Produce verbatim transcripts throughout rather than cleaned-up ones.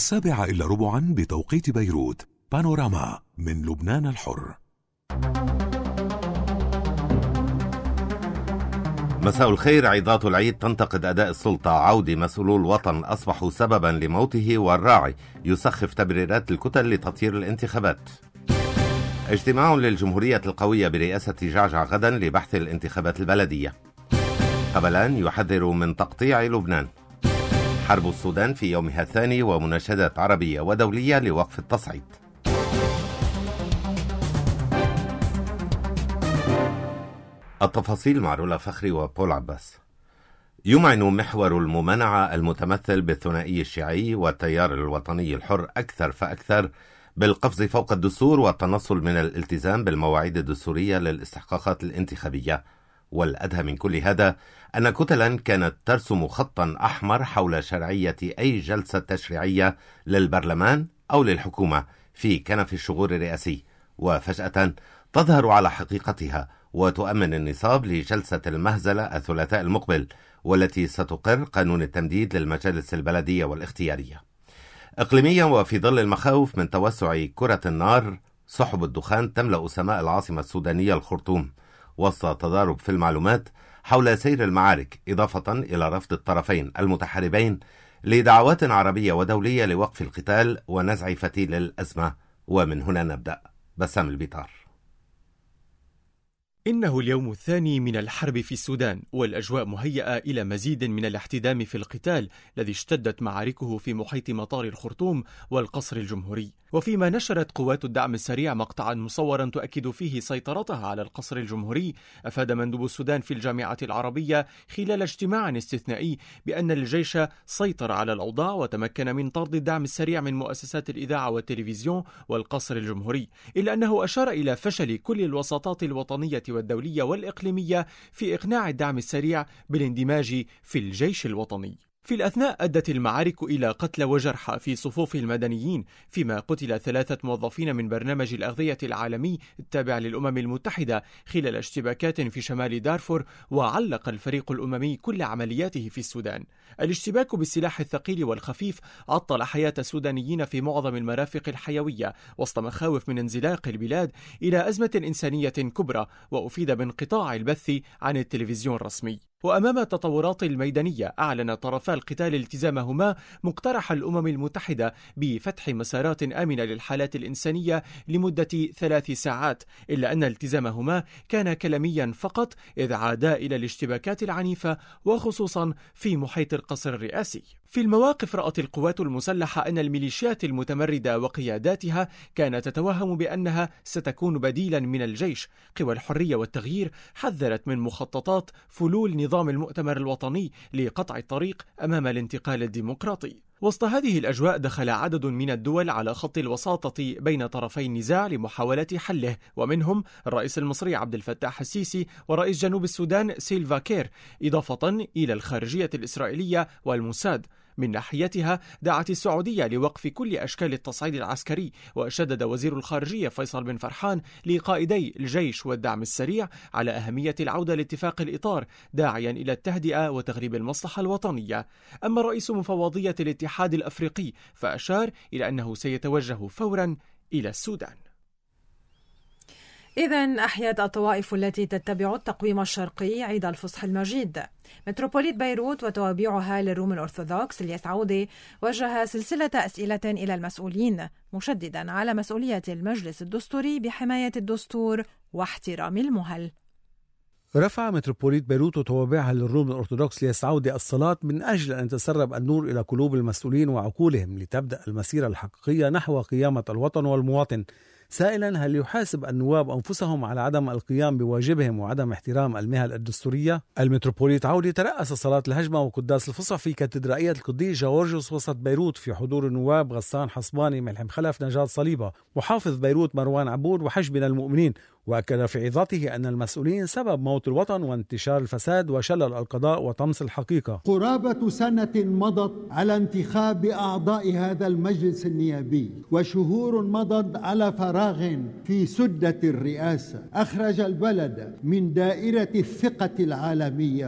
السابعة إلا ربعا بتوقيت بيروت. بانوراما من لبنان الحر. مساء الخير. عظات العيد تنتقد أداء السلطة. عودة مسؤولو الوطن أصبحوا سببا لموته، والراعي يسخف تبريرات الكتل لتطهير الانتخابات. اجتماع للجمهورية القوية برئاسة جعجع غدا لبحث الانتخابات البلدية. قبلان يحذر من تقطيع لبنان. حرب السودان في يومها الثاني ومناشدات عربية ودولية لوقف التصعيد. التفاصيل مع رولا فخري وبول عباس. يمعن محور الممانعة المتمثل بالثنائي الشيعي والتيار الوطني الحر أكثر فأكثر بالقفز فوق الدستور والتنصل من الالتزام بالمواعيد الدستورية للاستحقاقات الانتخابية. والأدهى من كل هذا أن كتلا كانت ترسم خطا أحمر حول شرعية أي جلسة تشريعية للبرلمان أو للحكومة في كنف الشغور الرئاسي، وفجأة تظهر على حقيقتها وتؤمن النصاب لجلسة المهزلة الثلاثاء المقبل، والتي ستقر قانون التمديد للمجالس البلدية والاختيارية. إقليميا وفي ظل المخاوف من توسع كرة النار، سحب الدخان تملأ سماء العاصمة السودانية الخرطوم وسط تضارب في المعلومات حول سير المعارك، إضافة إلى رفض الطرفين المتحاربين لدعوات عربية ودولية لوقف القتال ونزع فتيل الأزمة. ومن هنا نبدأ. بسام البيطار. إنه اليوم الثاني من الحرب في السودان، والأجواء مهيئة إلى مزيد من الاحتدام في القتال الذي اشتدت معاركه في محيط مطار الخرطوم والقصر الجمهوري. وفيما نشرت قوات الدعم السريع مقطعا مصورا تؤكد فيه سيطرتها على القصر الجمهوري، أفاد مندوب السودان في الجامعة العربية خلال اجتماع استثنائي بأن الجيش سيطر على الأوضاع وتمكن من طرد الدعم السريع من مؤسسات الإذاعة والتلفزيون والقصر الجمهوري، إلا أنه أشار إلى فشل كل الوساطات الوطنية والدولية والإقليمية في إقناع الدعم السريع بالاندماج في الجيش الوطني. في الأثناء أدت المعارك إلى قتلى وجرحى في صفوف المدنيين، فيما قتل ثلاثة موظفين من برنامج الأغذية العالمي التابع للأمم المتحدة خلال اشتباكات في شمال دارفور، وعلق الفريق الأممي كل عملياته في السودان. الاشتباك بالسلاح الثقيل والخفيف عطل حياة السودانيين في معظم المرافق الحيوية وسط مخاوف من انزلاق البلاد إلى أزمة إنسانية كبرى، وأفيد بانقطاع البث عن التلفزيون الرسمي. وأمام التطورات الميدانية، أعلن طرفا القتال التزامهما مقترح الأمم المتحدة بفتح مسارات آمنة للحالات الإنسانية لمدة ثلاث ساعات، إلا أن التزامهما كان كلاميا فقط، إذ عادا إلى الاشتباكات العنيفة وخصوصا في محيط القصر الرئاسي. في المواقف رأت القوات المسلحة أن الميليشيات المتمردة وقياداتها كانت تتوهم بأنها ستكون بديلا من الجيش. قوى الحرية والتغيير حذرت من مخططات فلول نظام المؤتمر الوطني لقطع الطريق أمام الانتقال الديمقراطي. وسط هذه الأجواء دخل عدد من الدول على خط الوساطة بين طرفي النزاع لمحاولة حله، ومنهم الرئيس المصري عبد الفتاح السيسي ورئيس جنوب السودان سيلفا كير، إضافة إلى الخارجية الإسرائيلية والموساد. من ناحيتها دعت السعودية لوقف كل أشكال التصعيد العسكري، وشدد وزير الخارجية فيصل بن فرحان لقائدي الجيش والدعم السريع على أهمية العودة لاتفاق الإطار، داعيا إلى التهدئة وتغريب المصلحة الوطنية. أما رئيس مفوضية الاتحاد الأفريقي فأشار إلى أنه سيتوجه فورا إلى السودان. إذن أحيت الطوائف التي تتبع التقويم الشرقي عيد الفصح المجيد. متروبوليت بيروت وتوابعها للروم الأرثوذكس الياس عودة وجه سلسلة أسئلة إلى المسؤولين، مشددا على مسؤولية المجلس الدستوري بحماية الدستور واحترام المهل. رفع متروبوليت بيروت وتوابعها للروم الأرثوذكس الياس عودة الصلاة من أجل أن يتسرب النور إلى قلوب المسؤولين وعقولهم لتبدأ المسيرة الحقيقية نحو قيامة الوطن والمواطن، سائلا هل يحاسب النواب أنفسهم على عدم القيام بواجبهم وعدم احترام المهل الدستورية؟ المتروبوليت عودة ترأس صلاة الهجمة وقداس الفصح في كاتدرائية القديس جورجيوس وسط بيروت في حضور النواب غسان حصباني، ملحم خلف، نجاة صليبة، محافظ بيروت مروان عبود وحشد من المؤمنين. وأكد في عظته أن المسؤولين سبب موت الوطن وانتشار الفساد وشلل القضاء وطمس الحقيقة. قرابة سنة مضت على انتخاب أعضاء هذا المجلس النيابي، وشهور مضت على فراغ في سدة الرئاسة أخرج البلد من دائرة الثقة العالمية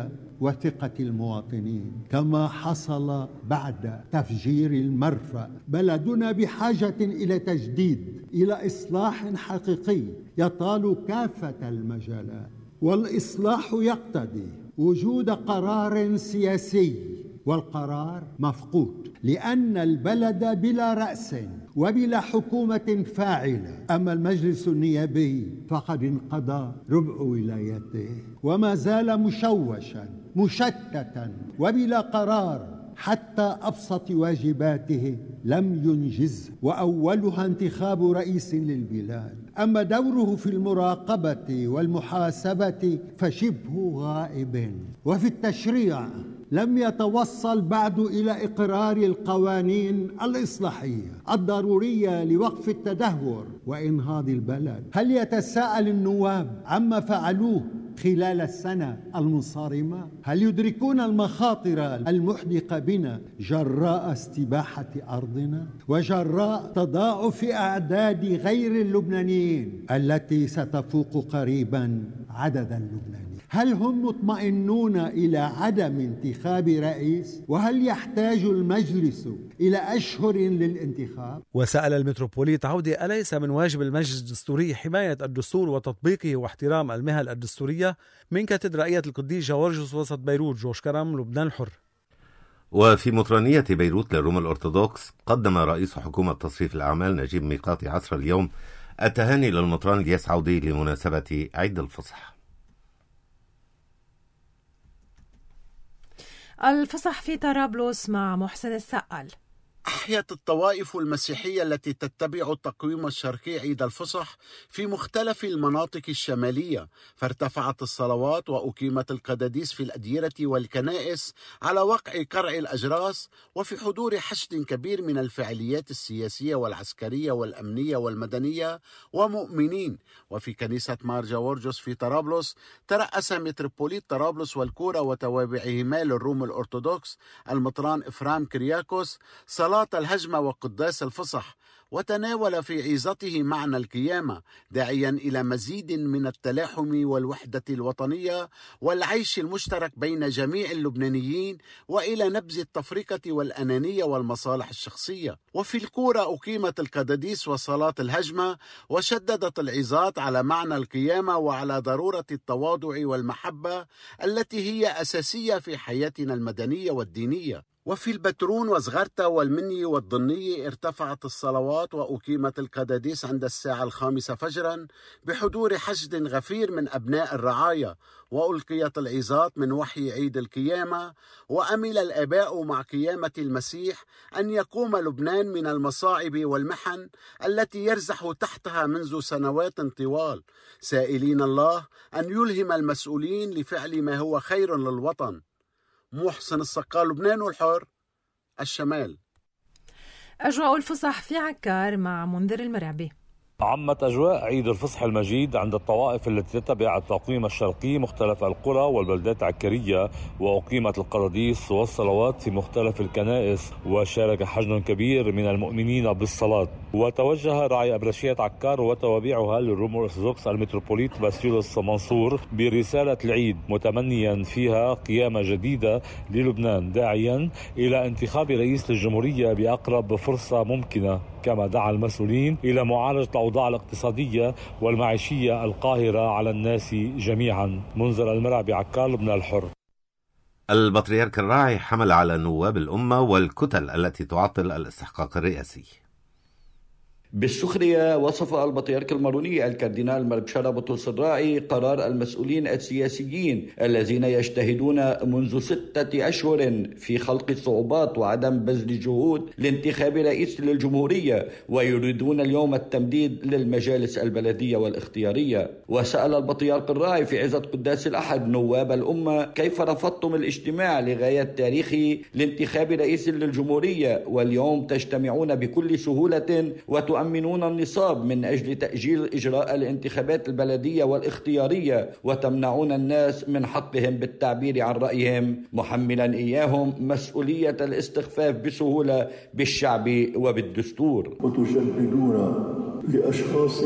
وثقة المواطنين كما حصل بعد تفجير المرفأ. بلدنا بحاجة إلى تجديد، إلى إصلاح حقيقي يطال كافة المجالات، والإصلاح يقتضي وجود قرار سياسي، والقرار مفقود لأن البلد بلا رأس وبلا حكومة فاعلة. أما المجلس النيابي فقد انقضى ربع ولايته وما زال مشوشا مشتتا وبلا قرار، حتى أبسط واجباته لم ينجز، وأولها انتخاب رئيس للبلاد. أما دوره في المراقبة والمحاسبة فشبه غائب، وفي التشريع لم يتوصل بعد إلى إقرار القوانين الإصلاحية الضرورية لوقف التدهور وإنهاض البلد. هل يتساءل النواب عما فعلوه خلال السنة المنصرمة؟ هل يدركون المخاطر المحدقة بنا جراء استباحة أرضنا وجراء تضاعف أعداد غير اللبنانيين التي ستفوق قريبا عدد اللبنانيين؟ هل هم مطمئنون إلى عدم انتخاب رئيس؟ وهل يحتاج المجلس إلى أشهر للانتخاب؟ وسأل المتروبوليت عودة أليس من واجب المجلس الدستوري حماية الدستور وتطبيقه واحترام المهل الدستورية؟ من كاتدرائية القديس جورجيوس وسط بيروت، جوش كرم، لبنان الحر. وفي مطرانية بيروت للروم الأرثوذكس قدم رئيس حكومة تصريف الأعمال نجيب ميقاتي عصر اليوم التهاني للمطران الياس عودي لمناسبة عيد الفصح. الفصح في طرابلس مع محسن السقال. أحيت الطوائف المسيحية التي تتبع التقويم الشرقي عيد الفصح في مختلف المناطق الشمالية، فارتفعت الصلوات وأقيمت القداديس في الأديرة والكنائس على وقع قرع الأجراس، وفي حضور حشد كبير من الفعاليات السياسية والعسكرية والأمنية والمدنية ومؤمنين. وفي كنيسة مار جورجيوس في طرابلس ترأس متروبوليت طرابلس والكورة وتوابعهما للروم الأرثوذكس المطران إفرام كرياكوس صلاة الهجمة وقداس الفصح، وتناول في عظته معنى القيامة، داعيا إلى مزيد من التلاحم والوحدة الوطنية والعيش المشترك بين جميع اللبنانيين، وإلى نبذ التفرقة والأنانية والمصالح الشخصية. وفي الكورة أقيمت القداديس وصلاة الهجمة، وشددت العظات على معنى القيامة وعلى ضرورة التواضع والمحبة التي هي أساسية في حياتنا المدنية والدينية. وفي البترون وزغرتا والمني والضنية ارتفعت الصلوات وأقيمت القداديس عند الساعة الخامسة فجرا بحضور حشد غفير من أبناء الرعاية، وألقيت العظات من وحي عيد القيامة. وأمل الآباء مع قيامة المسيح أن يقوم لبنان من المصاعب والمحن التي يرزح تحتها منذ سنوات طوال، سائلين الله أن يلهم المسؤولين لفعل ما هو خير للوطن. محسن السقال، لبنان الحر، الشمال. أجواء الفصح في عكار مع منذر المرعبي. عمت أجواء عيد الفصح المجيد عند الطوائف التي تتبع التقويم الشرقي مختلف القرى والبلدات العكرية، وأقيمت القداديس والصلوات في مختلف الكنائس، وشارك حشد كبير من المؤمنين بالصلاة. وتوجه راعي أبرشية عكار وتوابعها للروم الأرثوذكس المتروبوليت باسيلوس منصور برسالة العيد، متمنيا فيها قيامة جديدة للبنان، داعيا إلى انتخاب رئيس للجمهورية بأقرب فرصة ممكنة، كما دعا المسؤولين إلى معالجة الأوضاع الاقتصادية والمعيشية القاهرة على الناس جميعا. منذر المرعبي، عكار، لبنان الحر. البطريرك الراعي حمل على نواب الأمة والكتل التي تعطل الاستحقاق الرئاسي. بالسخرية وصف البطريرك الماروني الكاردينال مربشارة بطرس الراعي قرار المسؤولين السياسيين الذين يجتهدون منذ ستة أشهر في خلق الصعوبات وعدم بذل جهود لانتخاب رئيس للجمهورية، ويريدون اليوم التمديد للمجالس البلدية والاختيارية. وسأل البطريرك الراعي في عظة قداس الأحد نواب الأمة كيف رفضتم الاجتماع لغاية تاريخي لانتخاب رئيس للجمهورية، واليوم تجتمعون بكل سهولة وتؤمنون تؤمنون النصاب من أجل تأجيل إجراء الانتخابات البلدية والاختيارية، وتمنعون الناس من حقهم بالتعبير عن رأيهم، محملا إياهم مسؤولية الاستخفاف بسهولة بالشعب وبالدستور. وتجلدون لأشخاص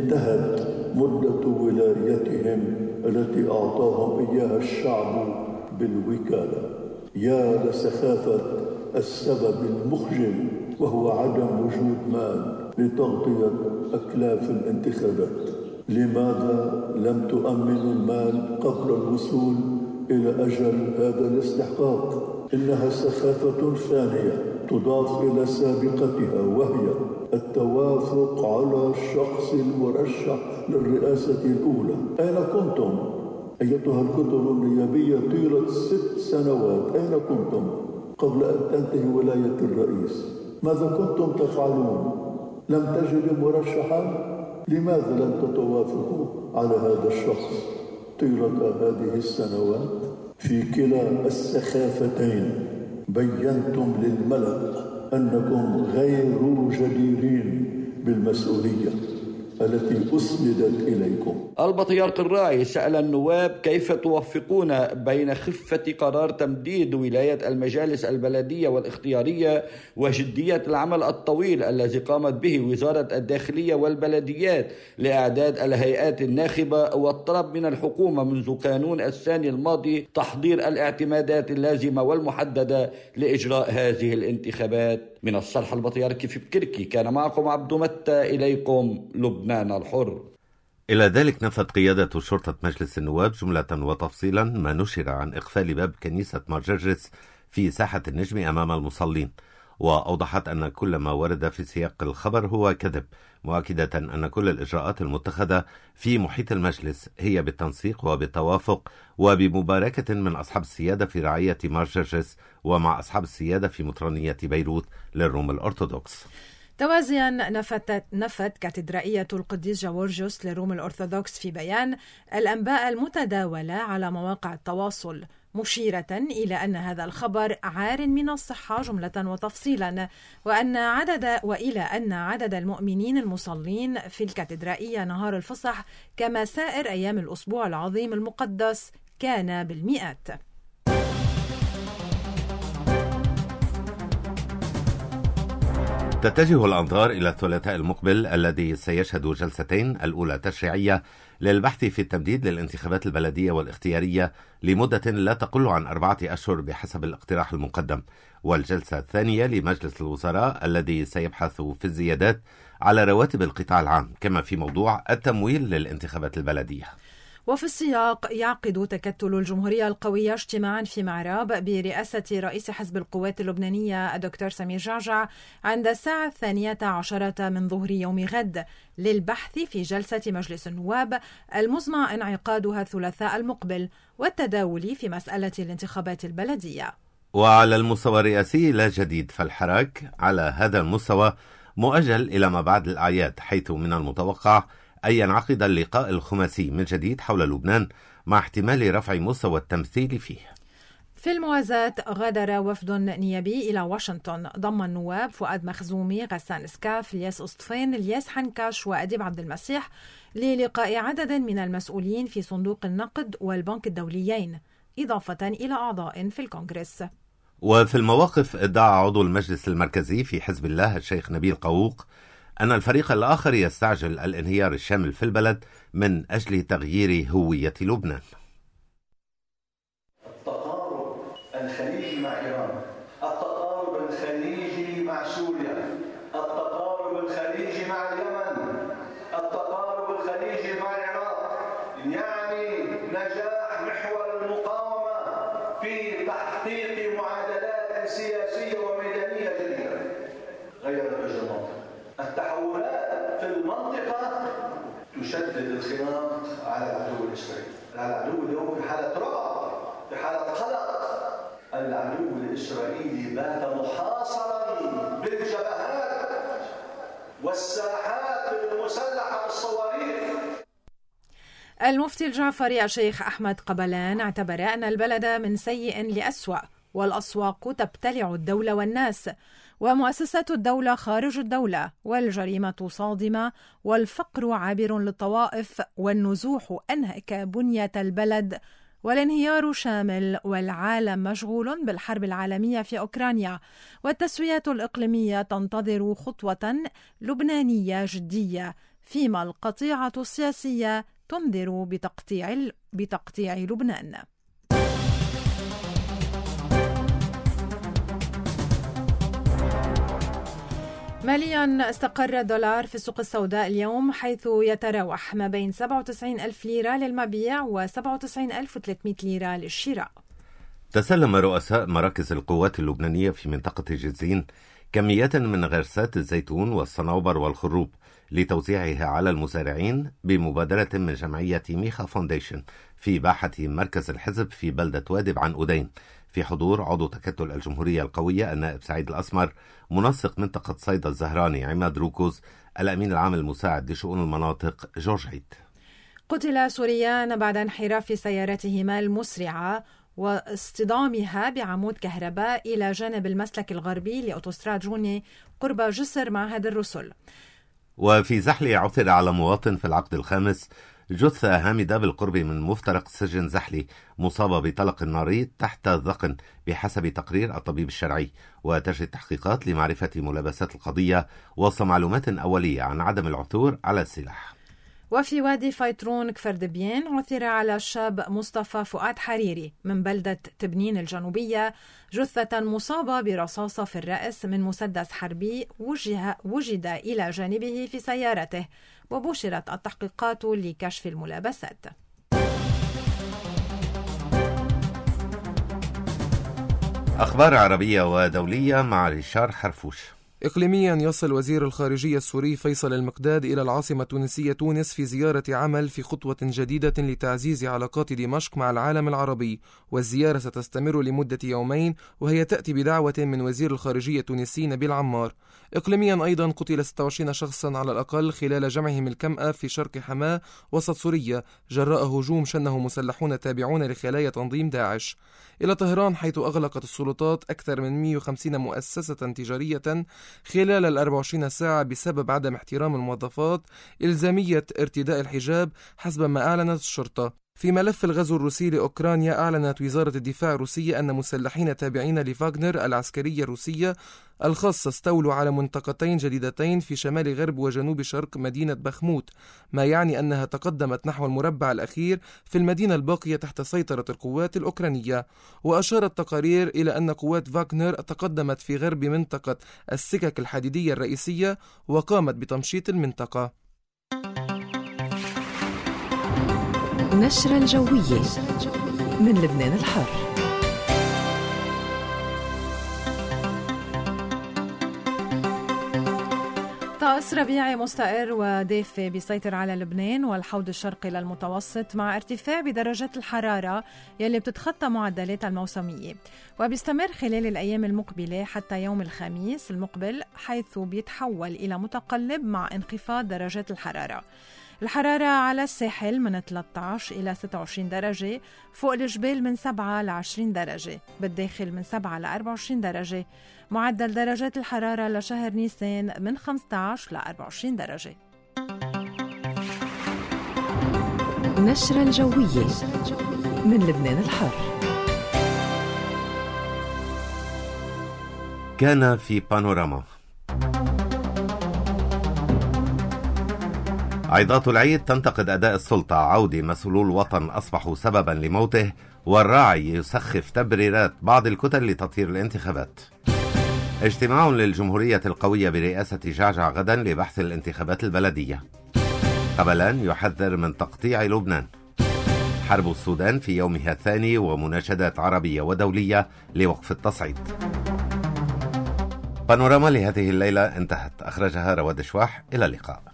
انتهت مدة ولايتهم التي أعطاهم إياها الشعب بالوكالة. يا لسخافة السبب المخجل وهو عدم وجود مال لتغطية أكلاف الانتخابات. لماذا لم تؤمنوا المال قبل الوصول إلى أجل هذا الاستحقاق؟ إنها سخافة ثانية تضاف إلى سابقتها، وهي التوافق على الشخص المرشح للرئاسة الأولى. أين كنتم أيتها الكتل النيابية طيلة ست سنوات؟ أين كنتم قبل أن تنتهي ولاية الرئيس؟ ماذا كنتم تفعلون؟ لم تجدوا مرشحا؟ لماذا لم تتوافقوا على هذا الشخص طيلة هذه السنوات؟ في كلا السخافتين بينتم للملأ أنكم غير جديرين بالمسؤولية التي أسندت إليكم. البطريرك الراعي سأل النواب كيف توفقون بين خفة قرار تمديد ولاية المجالس البلدية والاختيارية وجدية العمل الطويل الذي قامت به وزارة الداخلية والبلديات لإعداد الهيئات الناخبة والطلب من الحكومة منذ كانون الثاني الماضي تحضير الاعتمادات اللازمة والمحددة لإجراء هذه الانتخابات. من الصرح البطريركي في بكركي كان معكم عبد متى، إليكم لبنان الحر. إلى ذلك نفت قيادة شرطة مجلس النواب جملة وتفصيلا ما نشر عن إقفال باب كنيسة مارجرجس في ساحة النجم أمام المصلين، وأوضحت أن كل ما ورد في سياق الخبر هو كذب، مؤكدة أن كل الإجراءات المتخذة في محيط المجلس هي بالتنسيق وبالتوافق وبمباركة من أصحاب السيادة في رعية مارجرجس ومع أصحاب السيادة في مطرانية بيروت للروم الأرثوذكس. توازيا نفت نفت كاتدرائية القديس جورجيوس للروم الأرثوذكس في بيان الأنباء المتداولة على مواقع التواصل، مشيرة إلى أن هذا الخبر عار من الصحة جملة وتفصيلا، وأن عدد وإلى أن عدد المؤمنين المصلين في الكاتدرائية نهار الفصح كما سائر أيام الأسبوع العظيم المقدس كان بالمئات. تتجه الأنظار إلى الثلاثاء المقبل الذي سيشهد جلستين، الأولى تشريعية للبحث في التمديد للانتخابات البلدية والاختيارية لمدة لا تقل عن أربعة أشهر بحسب الاقتراح المقدم، والجلسة الثانية لمجلس الوزراء الذي سيبحث في الزيادات على رواتب القطاع العام كما في موضوع التمويل للانتخابات البلدية. وفي السياق يعقد تكتل الجمهورية القوية اجتماعا في معراب برئاسة رئيس حزب القوات اللبنانية الدكتور سمير جعجع عند الساعة الثانية عشرة من ظهر يوم غد للبحث في جلسة مجلس النواب المزمع انعقادها الثلاثاء المقبل والتداول في مسألة الانتخابات البلدية. وعلى المستوى الرئاسي لا جديد، فالحراك على هذا المستوى مؤجل إلى ما بعد الأعياد، حيث من المتوقع أن ينعقد اللقاء الخماسي من جديد حول لبنان مع احتمال رفع مستوى التمثيل فيه. في الموازاة غادر وفد نيابي إلى واشنطن ضم النواب فؤاد مخزومي، غسان إسكاف، الياس أسطفين، الياس حنكاش وأديب عبد المسيح للقاء عدد من المسؤولين في صندوق النقد والبنك الدوليين، إضافة إلى أعضاء في الكونغرس. وفي المواقف ادعى عضو المجلس المركزي في حزب الله الشيخ نبيل قووق أن الفريق الآخر يستعجل الانهيار الشامل في البلد من أجل تغيير هوية لبنان. التقارب الخليجي مع إيران، التقارب الخليجي مع سوريا، التقارب الخليجي مع اليمن، التقارب الخليجي مع العراق، يعني نجاح محور المقاومة في تحقيق معادلات سياسية وميدانية جديدة غير الإجراءات. التحولات في المنطقة تشدد الخناق على العدو الإسرائيلي. العدو اليوم في حالة رعب، في حالة قلق. العدو الإسرائيلي بات محاصرا بالجبهات والساحات المسلحة بالصواريخ. المفتي الجعفري الشيخ أحمد قبلان اعتبر أن البلد من سيء لأسوأ، والأسواق تبتلع الدولة والناس، ومؤسسات الدولة خارج الدولة، والجريمة صادمة، والفقر عابر للطوائف، والنزوح أنهك بنية البلد، والانهيار شامل، والعالم مشغول بالحرب العالمية في أوكرانيا، والتسويات الإقليمية تنتظر خطوة لبنانية جدية، فيما القطيعة السياسية تنذر بتقطيع بتقطيع لبنان. ماليا استقر الدولار في السوق السوداء اليوم، حيث يتراوح ما بين سبعة وتسعين ألف ليرة للمبيع و سبعة وتسعين ألف وثلاثمئة ليرة للشراء. تسلم رؤساء مراكز القوات اللبنانية في منطقة جزين كميات من غرسات الزيتون والصنوبر والخروب لتوزيعها على المزارعين بمبادرة من جمعية ميخا فونديشن في باحة مركز الحزب في بلدة وادي عن أدين، في حضور عضو تكتل الجمهورية القوية النائب سعيد الأسمر، منسق منطقة صيدا الزهراني عماد روكوز، الأمين العام المساعد لشؤون المناطق جورج عيد. قتل سوريان بعد انحراف سيارتهما المسرعة واصطدامها بعمود كهرباء إلى جانب المسلك الغربي لأوتوستراد جوني قرب جسر معهد الرسل. وفي زحلي عثر على مواطن في العقد الخامس جثة هامدة بالقرب من مفترق سجن زحلي مصابة بطلق ناري تحت الذقن بحسب تقرير الطبيب الشرعي، وتجري التحقيقات لمعرفة ملابسات القضية وسط معلومات أولية عن عدم العثور على السلاح. وفي وادي فيترون كفر دبيان عثر على الشاب مصطفى فؤاد حريري من بلدة تبنين الجنوبية جثة مصابة برصاصة في الرأس من مسدس حربي وجه وجد إلى جانبه في سيارته، وبشرت التحقيقات لكشف الملابسات. أخبار عربية ودولية مع ريشار حرفوش. إقليميا يصل وزير الخارجية السوري فيصل المقداد إلى العاصمة التونسية تونس في زيارة عمل في خطوة جديدة لتعزيز علاقات دمشق مع العالم العربي، والزيارة ستستمر لمدة يومين، وهي تأتي بدعوة من وزير الخارجية التونسي نبيل عمار. إقليميا أيضا قتل ستة وعشرين شخصا على الأقل خلال جمعهم الكمأة في شرق حماة وسط سوريا جراء هجوم شنه مسلحون تابعون لخلايا تنظيم داعش. إلى طهران، حيث أغلقت السلطات أكثر من مئة وخمسين مؤسسة تجارية خلال الأربع وعشرين ساعة بسبب عدم احترام الموظفات إلزامية ارتداء الحجاب حسب ما أعلنت الشرطة. في ملف الغزو الروسي لأوكرانيا، أعلنت وزارة الدفاع الروسية أن مسلحين تابعين لفاغنر العسكرية الروسية الخاصة استولوا على منطقتين جديدتين في شمال غرب وجنوب شرق مدينة بخموت، ما يعني أنها تقدمت نحو المربع الأخير في المدينة الباقية تحت سيطرة القوات الأوكرانية. وأشارت تقارير إلى أن قوات فاغنر تقدمت في غرب منطقة السكك الحديدية الرئيسية وقامت بتمشيط المنطقة. نشرة الجوية من لبنان الحر. طقس ربيعي مستقر ودافئ بيسيطر على لبنان والحوض الشرقي للمتوسط، مع ارتفاع بدرجات الحرارة يلي بتتخطى معدلات الموسمية، وبيستمر خلال الأيام المقبلة حتى يوم الخميس المقبل، حيث بيتحول إلى متقلب مع انخفاض درجات الحرارة. الحرارة على الساحل من ثلاثة عشر إلى ستة وعشرين درجة، فوق الجبال من سبعة إلى عشرين درجة، بالداخل من سبعة إلى أربعة وعشرين درجة. معدل درجات الحرارة لشهر نيسان من خمسة عشر إلى أربعة وعشرين درجة. نشرة الجوية من لبنان الحر. كان في بانوراما. عظات العيد تنتقد أداء السلطة، عودة مسؤولو الوطن أصبحوا سببا لموته، والراعي يسخف تبريرات بعض الكتل لتطهير الانتخابات. اجتماع للجمهورية القوية برئاسة جعجع غدا لبحث الانتخابات البلدية. قبلان يحذر من تقطيع لبنان. حرب السودان في يومها الثاني ومناشدات عربية ودولية لوقف التصعيد. بانوراما لهذه الليلة انتهت، أخرجها رواد شواح. إلى اللقاء.